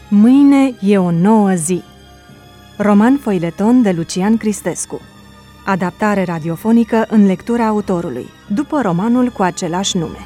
Mâine e o nouă zi. Roman foileton de Lucian Cristescu. Adaptare radiofonică în lectura autorului, după romanul cu același nume.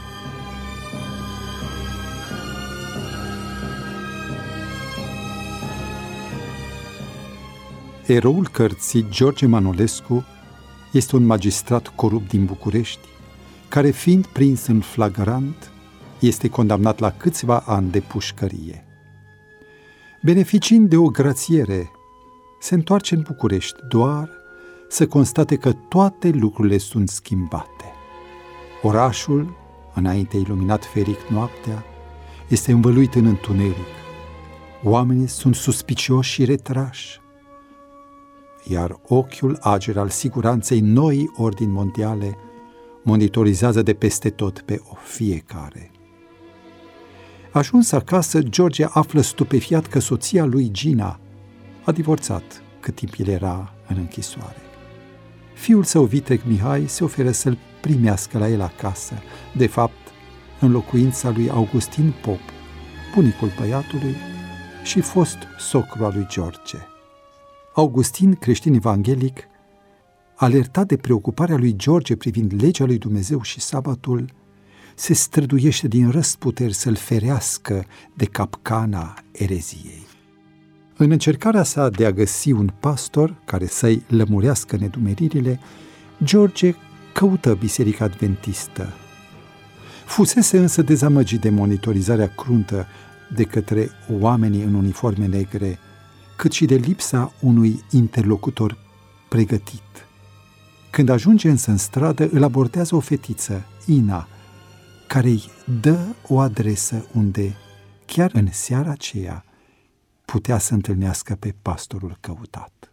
Eroul cărții, George Manolescu, este un magistrat corupt din București, care, fiind prins în flagrant, este condamnat la câțiva ani de pușcărie. Beneficiind de o grațiere, se întoarce în București doar să constate că toate lucrurile sunt schimbate. Orașul, înainte iluminat feric noaptea, este învăluit în întuneric. Oamenii sunt suspicioși și retrași, iar ochiul ager al siguranței noii ordini mondiale monitorizează de peste tot pe fiecare. Ajuns acasă, George află stupefiat că soția lui, Gina, a divorțat cât timp el era în închisoare. Fiul său, Vitreg Mihai, se oferă să-l primească la el acasă, de fapt, în locuința lui Augustin Pop, bunicul băiatului și fost socru al lui George. Augustin, creștin evanghelic, alertat de preocuparea lui George privind legea lui Dumnezeu și sabatul, se străduiește din răsputeri să-l ferească de capcana ereziei. În încercarea sa de a găsi un pastor care să-i lămurească nedumeririle, George căută Biserica Adventistă. Fusese însă dezamăgit de monitorizarea cruntă de către oamenii în uniforme negre, cât și de lipsa unui interlocutor pregătit. Când ajunge însă în stradă, îl abordează o fetiță, Ina, care îi dă o adresă unde, chiar în seara aceea, putea să întâlnească pe pastorul căutat.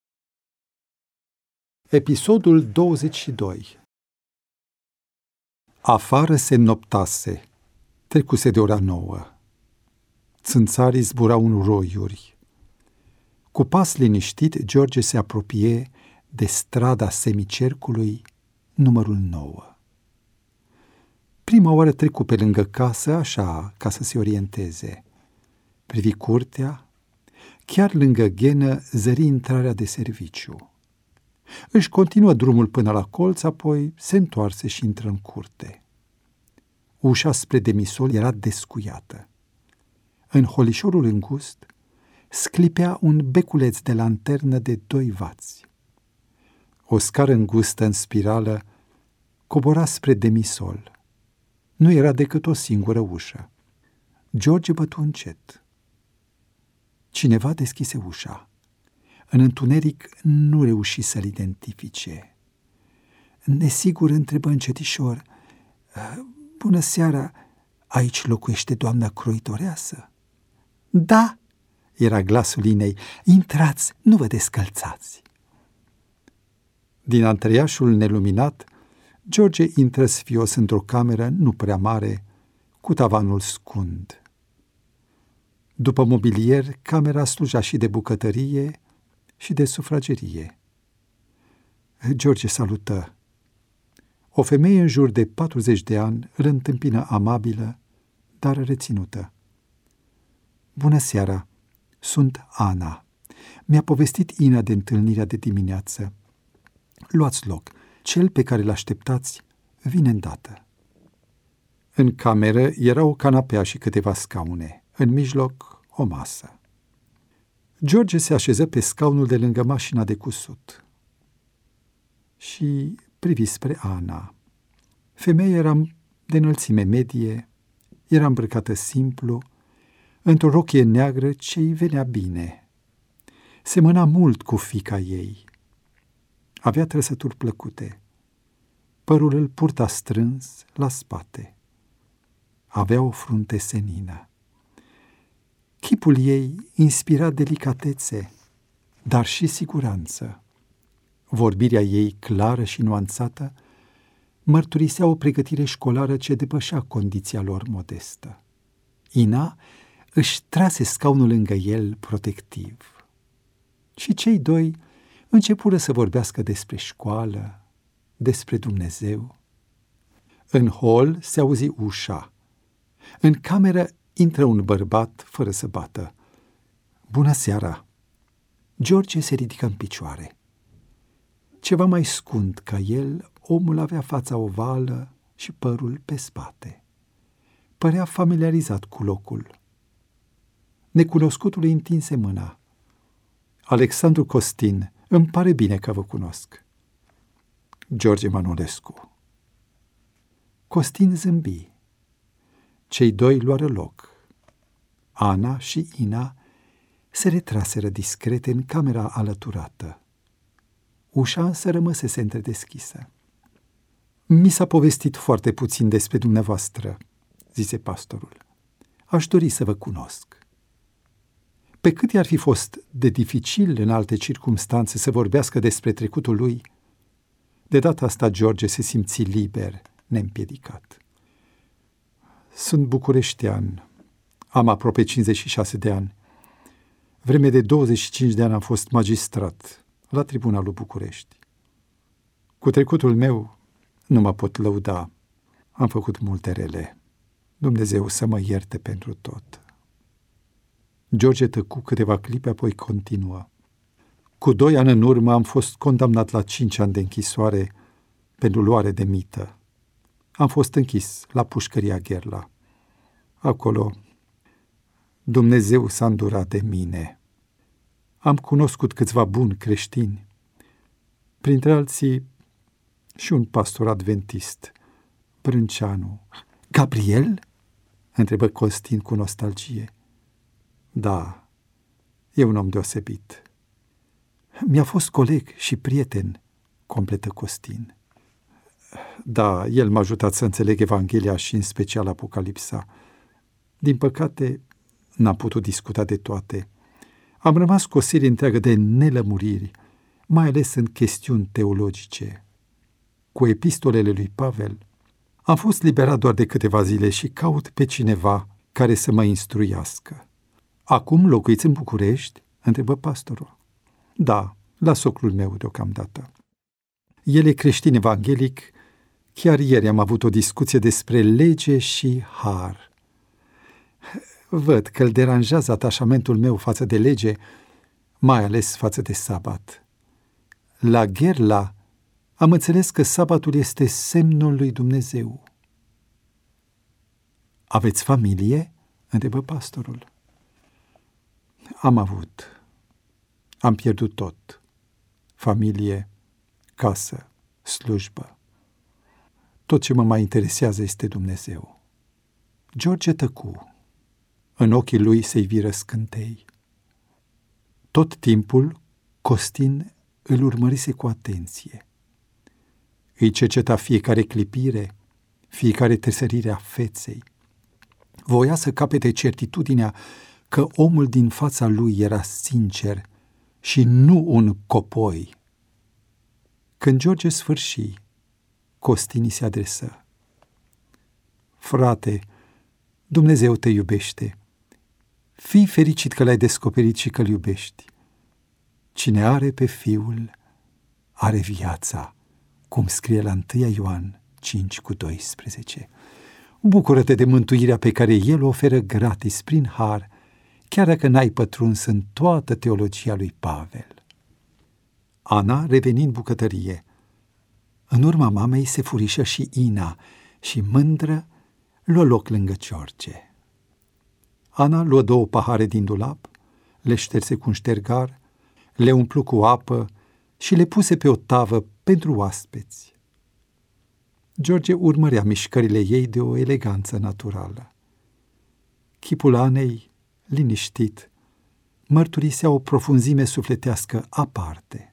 Episodul 22. Afară se înnoptase, trecuse de ora 9. Țânțarii zburau în roiuri. Cu pas liniștit, George se apropie de strada semicercului, numărul 9. Prima oară trecu pe lângă casă, așa, ca să se orienteze. Privi curtea, chiar lângă ghenă zări intrarea de serviciu. Își continuă drumul până la colț, apoi se întoarse și intră în curte. Ușa spre demisol era descuiată. În holișorul îngust sclipea un beculeț de lanternă de 2 vați. O scară îngustă în spirală cobora spre demisol. Nu era decât o singură ușă. George bătu încet. Cineva deschise ușa. În întuneric nu reuși să-l identifice. Nesigur întrebă încetișor: "Bună seara, aici locuiește doamna croitoreasă?" "Da," era glasul Inei. "Intrați, nu vă descălțați." Din antreiașul neluminat, George intră sfios într-o cameră nu prea mare, cu tavanul scund. După mobilier, camera sluja și de bucătărie și de sufragerie. George salută. O femeie în jur de 40 de ani îl întâmpină amabilă, dar reținută. "Bună seara, sunt Ana. Mi-a povestit Ina de întâlnirea de dimineață. Luați loc, cel pe care l-așteptați vine îndată." În cameră era o canapea și câteva scaune, în mijloc o masă. George se așeză pe scaunul de lângă mașina de cusut și privi spre Ana. Femeia era de înălțime medie, era îmbrăcată simplu, într-o rochie neagră ce îi venea bine. Semăna mult cu fiica ei. Avea trăsături plăcute. Părul îl purta strâns la spate. Avea o frunte senină. Chipul ei inspira delicatețe, dar și siguranță. Vorbirea ei, clară și nuanțată, mărturisea o pregătire școlară ce depășea condiția lor modestă. Ina își trase scaunul lângă el protectiv. Și cei doi începură să vorbească despre școală, despre Dumnezeu. În hol se auzi ușa. În cameră intră un bărbat fără să bată. Bună seara! George se ridică în picioare. Ceva mai scund ca el, omul avea fața ovală și părul pe spate. Părea familiarizat cu locul. Necunoscutul îi întinse mâna. Alexandru Costin, îmi pare bine că vă cunosc. George Manolescu. Costin zâmbi. Cei doi luară loc. Ana și Ina se retraseră discrete în camera alăturată. Ușa însă rămăsese întredeschisă. Mi s-a povestit foarte puțin despre dumneavoastră, zise pastorul. Aș dori să vă cunosc. Pe cât i-ar fi fost de dificil în alte circumstanțe să vorbească despre trecutul lui, de data asta George se simți liber, neîmpiedicat. Sunt bucureștean, am aproape 56 de ani. Vreme de 25 de ani am fost magistrat la Tribunalul București. Cu trecutul meu nu mă pot lăuda. Am făcut multe rele. Dumnezeu să mă ierte pentru tot. George tăcu câteva clipe, apoi continuă. Cu 2 ani în urmă am fost condamnat la 5 ani de închisoare pentru luare de mită. Am fost închis la pușcăria Gherla. Acolo Dumnezeu s-a îndurat de mine. Am cunoscut câțiva buni creștini, printre alții și un pastor adventist, Brânceanu. Gabriel? Întrebă Costin cu nostalgie. Da, e un om deosebit. Mi-a fost coleg și prieten, completă Costin. Da, el m-a ajutat să înțeleg Evanghelia și în special Apocalipsa. Din păcate, n-am putut discuta de toate. Am rămas cu o serie întreagă de nelămuriri, mai ales în chestiuni teologice. Cu epistolele lui Pavel, am fost liberat doar de câteva zile și caut pe cineva care să mă instruiască. Acum locuiți în București? Întrebă pastorul. Da, la socrul meu deocamdată. El e creștin evanghelic. Chiar ieri am avut o discuție despre lege și har. Văd că îl deranjează atașamentul meu față de lege, mai ales față de sabat. La Gherla am înțeles că sabatul este semnul lui Dumnezeu. Aveți familie? Întrebă pastorul. Am avut. Am pierdut tot. Familie, casă, slujbă. Tot ce mă mai interesează este Dumnezeu. George tăcu. În ochii lui se iviră scântei. Tot timpul, Costin îl urmărise cu atenție. Îi cerceta fiecare clipire, fiecare tresărire a feței. Voia să capete certitudinea că omul din fața lui era sincer și nu un copoi. Când George sfârși, Costin se adresă. Frate, Dumnezeu te iubește. Fii fericit că l-ai descoperit și că îl iubești. Cine are pe Fiul, are viața, cum scrie la 1 Ioan 5:12. Bucură-te de mântuirea pe care El o oferă gratis prin har, chiar dacă n-ai pătruns în toată teologia lui Pavel. Ana reveni în bucătărie. În urma mamei se furișă și Ina și, mândră, luă loc lângă George. Ana luă 2 pahare din dulap, le șterse cu un ștergar, le umplu cu apă și le puse pe o tavă pentru oaspeți. George urmărea mișcările ei de o eleganță naturală. Chipul Anei, liniștit, mărturisea o profunzime sufletească aparte.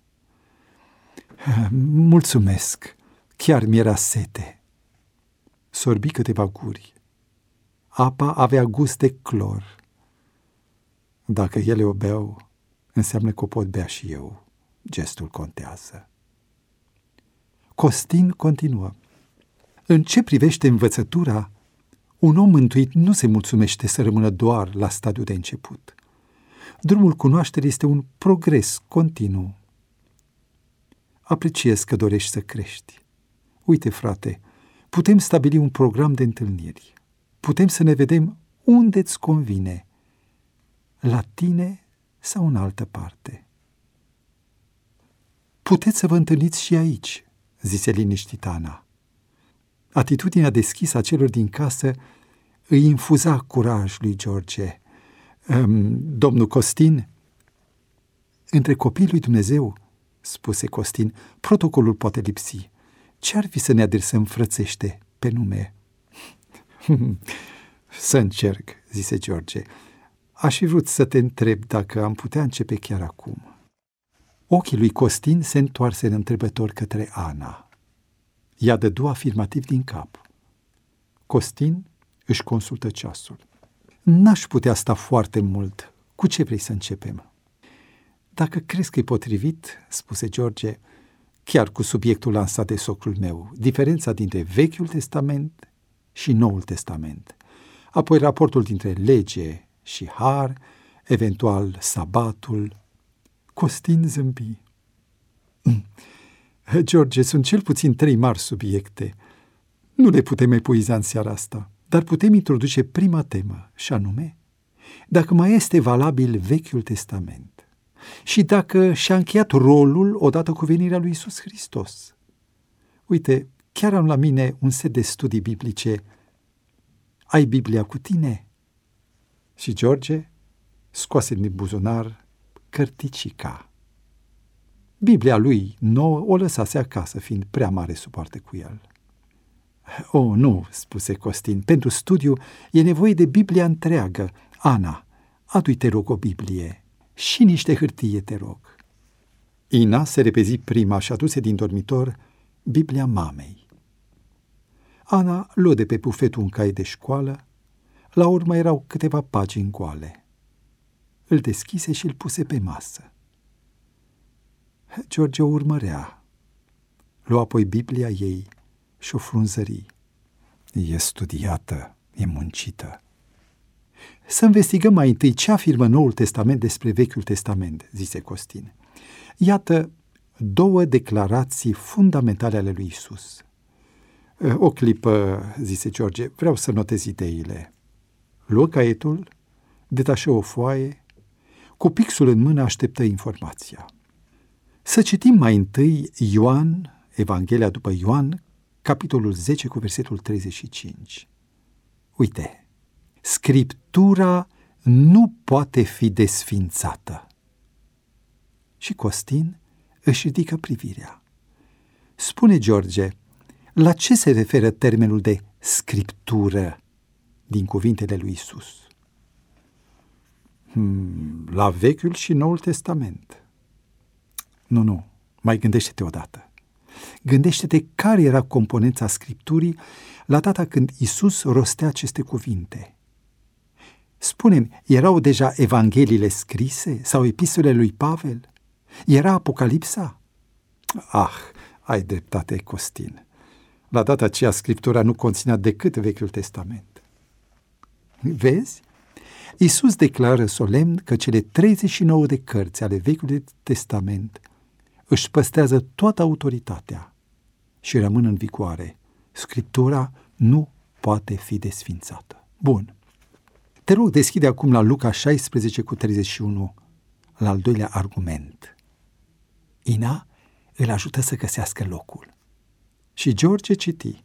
Mulțumesc, chiar mi-era sete. Sorbi câteva guri. Apa avea gust de clor. Dacă ele o beau, înseamnă că o pot bea și eu. Gestul contează. Costin continuă. În ce privește învățătura, un om mântuit nu se mulțumește să rămână doar la stadiul de început. Drumul cunoașterii este un progres continuu. Apreciez că dorești să crești. Uite, frate, putem stabili un program de întâlniri. Putem să ne vedem unde îți convine, la tine sau în altă parte? Puteți să vă întâlniți și aici, zise liniștit Ana. Atitudinea deschisă a celor din casă îi infuza curaj lui George. Domnul Costin? Între copiii lui Dumnezeu, spuse Costin, protocolul poate lipsi. Ce-ar fi să ne adresăm frățește pe nume? Să încerc, zise George. Aș fi vrut să te întreb dacă am putea începe chiar acum. Ochii lui Costin se întoarseră întrebător către Ana. Ea dădu afirmativ din cap. Costin își consultă ceasul. N-aș putea sta foarte mult. Cu ce vrei să începem? Dacă crezi că e potrivit, spuse George, chiar cu subiectul lansat de socrul meu, diferența dintre Vechiul Testament și Noul Testament, apoi raportul dintre lege și har, eventual sabatul. Costin zâmbi. George, sunt cel puțin 3 mari subiecte. Nu le putem epuiza în seara asta, dar putem introduce prima temă, și anume, dacă mai este valabil Vechiul Testament și dacă și-a încheiat rolul odată cu venirea lui Iisus Hristos. Uite, chiar am la mine un set de studii biblice. Ai Biblia cu tine? Și George scoase din buzunar cărticica. Biblia lui nouă o lăsase acasă, fiind prea mare să poarte cu el. Oh, nu, spuse Costin, pentru studiu e nevoie de Biblia întreagă. Ana, adu-i, te rog, o Biblie și niște hârtie, te rog. Ina se repezi prima și aduse din dormitor Biblia mamei. Ana luă de pe bufet un cai de școală, la urmă erau câteva pagini goale. Îl deschise și îl puse pe masă. George o urmărea. Lua apoi Biblia ei și o frunzări. E studiată, e muncită. Să investigăm mai întâi ce afirmă Noul Testament despre Vechiul Testament, zise Costin. Iată 2 declarații fundamentale ale lui Iisus. O clipă, zise George, vreau să notez ideile. Luă caietul, detașă o foaie, cu pixul în mână așteptă informația. Să citim mai întâi Ioan, Evanghelia după Ioan, capitolul 10 cu versetul 35. Uite, Scriptura nu poate fi desfințată. Și Costin își ridică privirea. Spune George, la ce se referă termenul de Scriptură din cuvintele lui Iisus? La Vechiul și Noul Testament. Nu, mai gândește-te odată. Gândește-te care era componența Scripturii la data când Iisus rostea aceste cuvinte. Spune-mi, erau deja Evangheliile scrise sau epistolele lui Pavel? Era Apocalipsa? Ai dreptate, Costin. La data aceea Scriptura nu conținea decât Vechiul Testament. Vezi? Iisus declară solemn că cele 39 de cărți ale Vechiului Testament își păstrează toată autoritatea și rămân în vigoare. Scriptura nu poate fi desfințată. Bun. Te rog, deschide acum la Luca 16 cu 31, la al doilea argument. Ina îl ajută să găsească locul. Și George citi.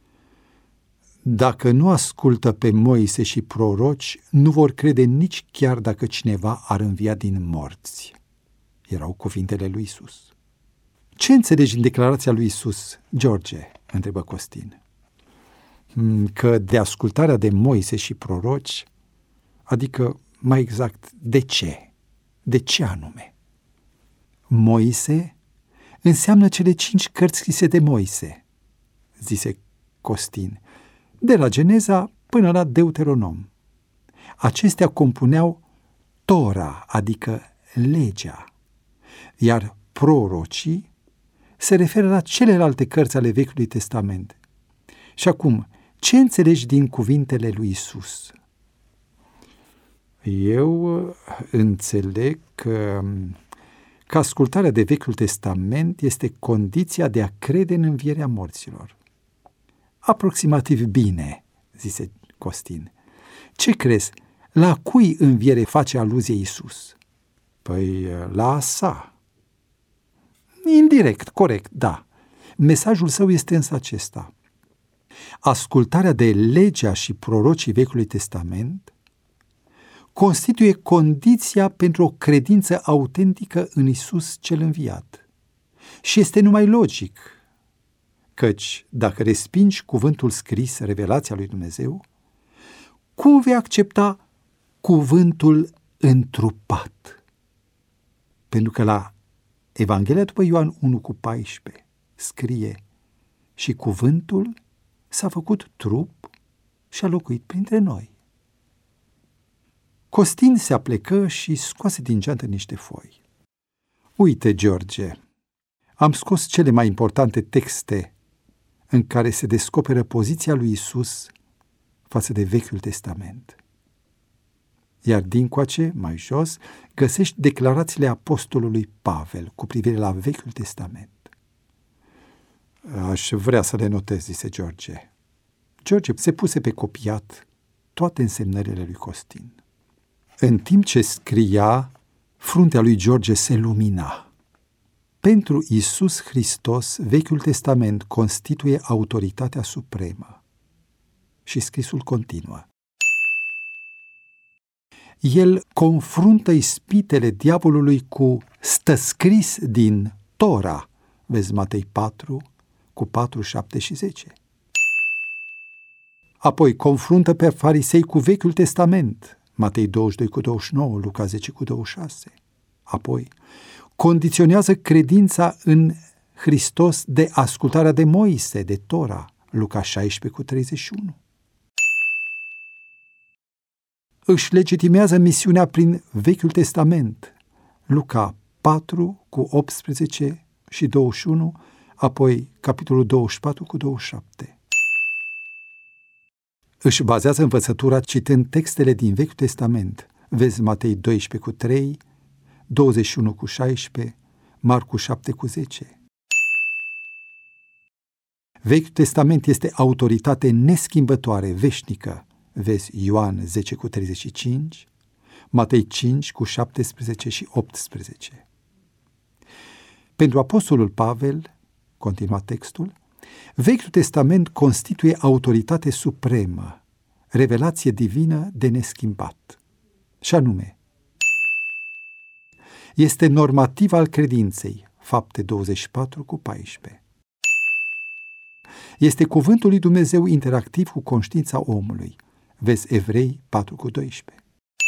Dacă nu ascultă pe Moise și proroci, nu vor crede nici chiar dacă cineva ar învia din morți. Erau cuvintele lui Iisus. Ce înțelegi în declarația lui Iisus, George? Întrebă Costin. Că de ascultarea de Moise și proroci, adică mai exact de ce? De ce anume? Moise înseamnă cele 5 cărți scrise de Moise, zise Costin, de la Geneza până la Deuteronom. Acestea compuneau Tora, adică legea, iar prorocii se referă la celelalte cărți ale Vechiului Testament. Și acum, ce înțelegi din cuvintele lui Iisus? Eu înțeleg că ascultarea de Vechiul Testament este condiția de a crede în învierea morților. Aproximativ bine, zise Costin. Ce crezi? La cui înviere face aluzie Iisus? Păi la sa. Indirect, corect, da. Mesajul său este însă acesta. Ascultarea de legea și prorocii Vechiului Testament constituie condiția pentru o credință autentică în Iisus cel înviat. Și este numai logic, căci dacă respingi cuvântul scris, revelația lui Dumnezeu, cum vei accepta cuvântul întrupat? Pentru că la Evanghelia după Ioan 1:14 scrie: și cuvântul s-a făcut trup și a locuit printre noi. Costin se aplecă și scoase din geantă niște foi. Uite, George, am scos cele mai importante texte în care se descoperă poziția lui Iisus față de Vechiul Testament. Iar dincoace, mai jos, găsești declarațiile apostolului Pavel cu privire la Vechiul Testament. Aș vrea să le notez, zise George. George se puse pe copiat toate însemnările lui Costin. În timp ce scria, fruntea lui George se lumina. Pentru Iisus Hristos, Vechiul Testament constituie autoritatea supremă. Și scrisul continuă. El confruntă ispitele diavolului cu stă scris din Tora, vezi Matei 4:4, 7 și 10. Apoi confruntă pe farisei cu Vechiul Testament, Matei 22:29, Luca 10:26. Apoi condiționează credința în Hristos de ascultarea de Moise, de Tora, Luca 16:31. Își legitimează misiunea prin Vechiul Testament, Luca 4:18 și 21, apoi capitolul 24:27. Își bazează învățătura citând textele din Vechiul Testament, vezi Matei 12:3, 21:16, Marcu 7:10. Vechiul Testament este autoritate neschimbătoare, veșnică, vezi Ioan 10:35, Matei 5:17 și 18. Pentru apostolul Pavel, continua textul, Vechiul Testament constituie autoritate supremă, revelație divină de neschimbat. Și anume, este normativ al credinței, Fapte 24:14. Este cuvântul lui Dumnezeu interactiv cu conștiința omului, vezi Evrei 4:12.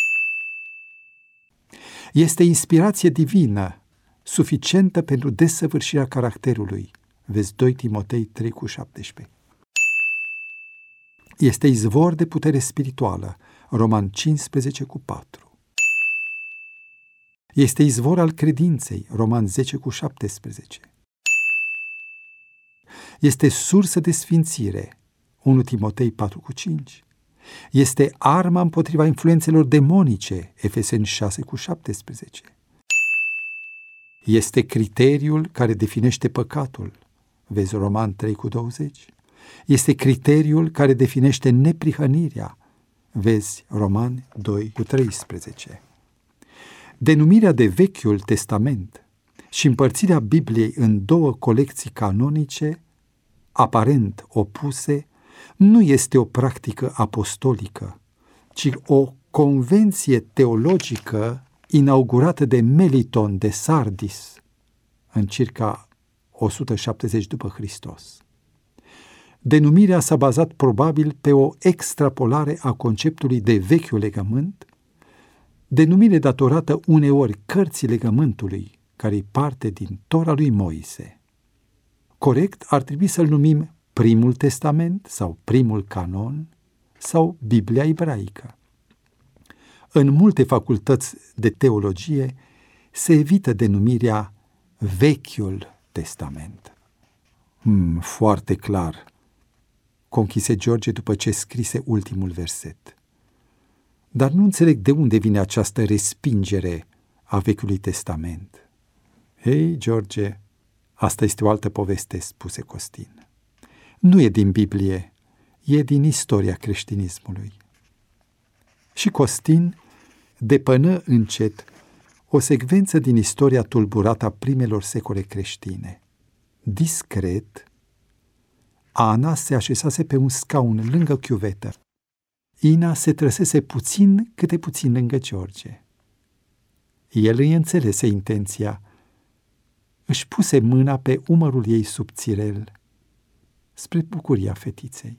Este inspirație divină, suficientă pentru desăvârșirea caracterului, vezi 2 Timotei 3:17. Este izvor de putere spirituală, Roman 15:4. Este izvor al credinței, Roman 10:17. Este sursă de sfințire, 1 Timotei 4:5. Este arma împotriva influențelor demonice, Efeseni 6:17. Este criteriul care definește păcatul, vezi Roman 3:20. Este criteriul care definește neprihănirea, vezi Romani 2:13. Denumirea de Vechiul Testament și împărțirea Bibliei în două colecții canonice, aparent opuse, nu este o practică apostolică, ci o convenție teologică inaugurată de Meliton de Sardis în circa 170 după Hristos. Denumirea s-a bazat probabil pe o extrapolare a conceptului de Vechiul Legământ, denumire datorată uneori cărții legământului, care-i parte din Tora lui Moise. Corect ar trebui să-l numim Primul Testament sau Primul Canon sau Biblia ebraică. În multe facultăți de teologie se evită denumirea Vechiul Testament. Foarte clar, conchise George după ce scrise ultimul verset. Dar nu înțeleg de unde vine această respingere a Vechiului Testament. Hei, George, asta este o altă poveste, spuse Costin. Nu e din Biblie, e din istoria creștinismului. Și Costin depănă încet o secvență din istoria tulburată a primelor secole creștine. Discret, Ana se așezase pe un scaun lângă chiuvetă. Ina se trăsese puțin câte puțin lângă George. El îi înțelese intenția. Își puse mâna pe umărul ei subțirel, spre bucuria fetiței.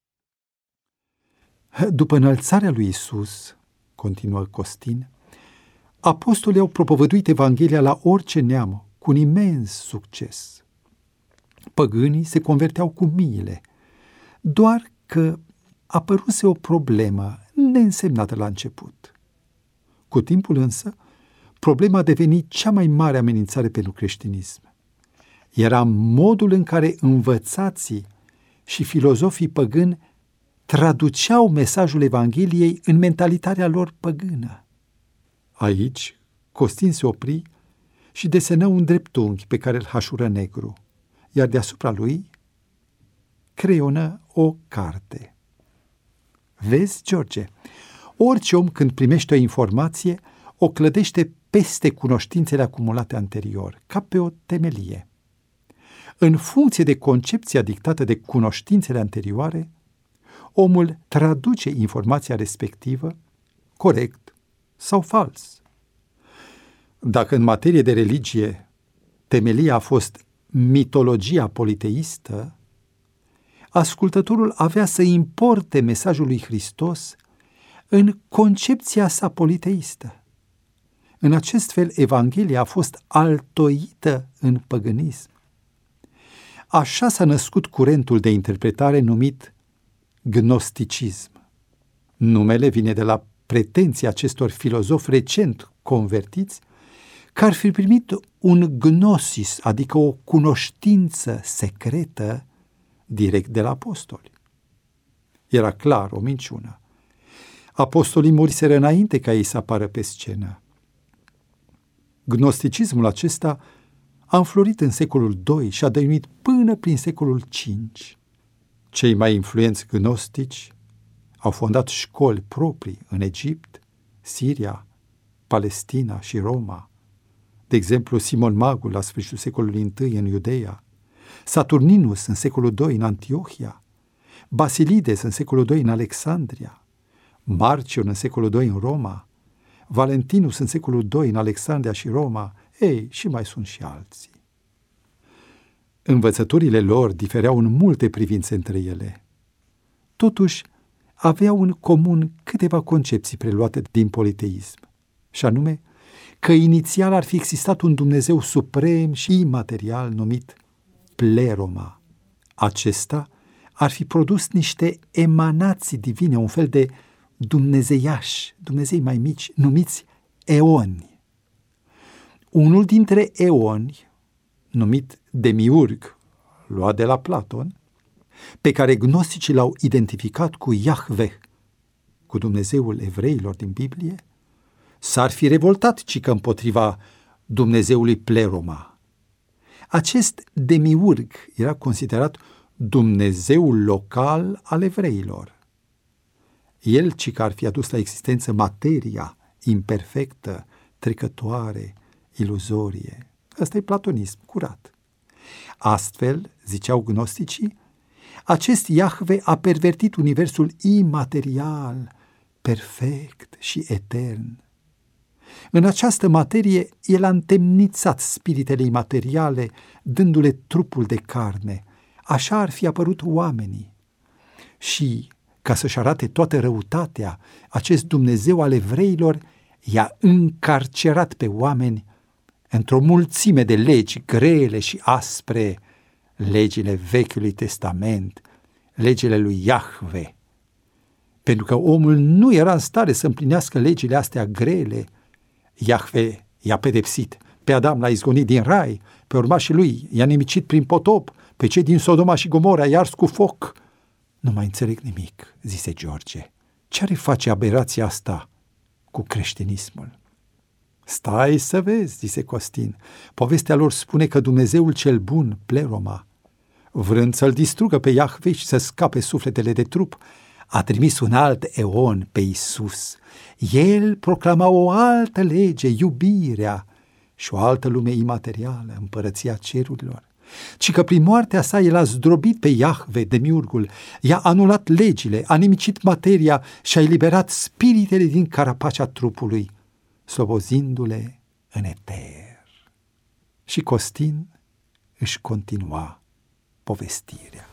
După înălțarea lui Iisus, continuă Costin, apostolii au propovăduit Evanghelia la orice neam, cu un imens succes. Păgânii se converteau cu miile, doar că apăruse o problemă neînsemnată la început. Cu timpul însă, problema a devenit cea mai mare amenințare pentru creștinism. Era modul în care învățații și filozofii păgâni traduceau mesajul Evangheliei în mentalitatea lor păgână. Aici, Costin se opri și desenă un dreptunghi pe care îl hașură negru, iar deasupra lui creionă o carte. Vezi, George, orice om când primește o informație, o clădește peste cunoștințele acumulate anterior, ca pe o temelie. În funcție de concepția dictată de cunoștințele anterioare, omul traduce informația respectivă, corect sau fals. Dacă în materie de religie temelia a fost mitologia politeistă, ascultătorul avea să importe mesajul lui Hristos în concepția sa politeistă. În acest fel, Evanghelia a fost altoită în păgânism. Așa s-a născut curentul de interpretare numit gnosticism. Numele vine de la pretenția acestor filozofi recent convertiți că ar fi primit un gnosis, adică o cunoștință secretă, direct de la apostoli. Era clar o minciună. Apostolii muriseră înainte ca ei să apară pe scenă. Gnosticismul acesta a înflorit în secolul II și a dăinuit până prin secolul V. Cei mai influenți gnostici au fondat școli proprii în Egipt, Siria, Palestina și Roma. De exemplu, Simon Magul la sfârșitul secolului I în Iudeea, Saturninus în secolul II în Antiohia, Basilides în secolul II în Alexandria, Marcion în secolul II în Roma, Valentinus în secolul II în Alexandria și Roma, și mai sunt și alții. Învățăturile lor difereau în multe privințe între ele. Totuși, aveau în comun câteva concepții preluate din politeism, și anume că inițial ar fi existat un Dumnezeu suprem și imaterial numit Pleroma. Acesta ar fi produs niște emanații divine, un fel de dumnezeiași, dumnezei mai mici, numiți eoni. Unul dintre eoni, numit Demiurg, luat de la Platon, pe care gnosticii l-au identificat cu Iahveh, cu Dumnezeul evreilor din Biblie, s-ar fi revoltat cică împotriva Dumnezeului Pleroma. Acest Demiurg era considerat Dumnezeul local al evreilor. El cică ar fi adus la existență materia imperfectă, trecătoare, iluzorie. Ăsta e platonism curat. Astfel, ziceau gnosticii, acest Iahve a pervertit universul imaterial, perfect și etern. În această materie, el a întemnițat spiritele imateriale, dându-le trupul de carne. Așa ar fi apărut oamenii. Și, ca să-și arate toată răutatea, acest Dumnezeu al evreilor i-a încarcerat pe oameni într-o mulțime de legi grele și aspre, legile Vechiului Testament, legile lui Iahve. Pentru că omul nu era în stare să împlinească legile astea grele, Iahve i-a pedepsit. Pe Adam l-a izgonit din rai, pe urmașii lui i-a nimicit prin potop, pe cei din Sodoma și Gomora i-a ars cu foc. Nu mai înțeleg nimic, zise George. Ce-ar face aberația asta cu creștinismul? Stai să vezi, zise Costin. Povestea lor spune că Dumnezeul cel bun, Pleroma, vrând să-l distrugă pe Iahve și să scape sufletele de trup, a trimis un alt eon pe Iisus. El proclama o altă lege, iubirea, și o altă lume imaterială, împărăția cerurilor, ci că prin moartea sa el a zdrobit pe Iahve, demiurgul, i-a anulat legile, a nimicit materia și a eliberat spiritele din carapacea trupului, slobozindu-le în eter. Și Costin își continua povestirea.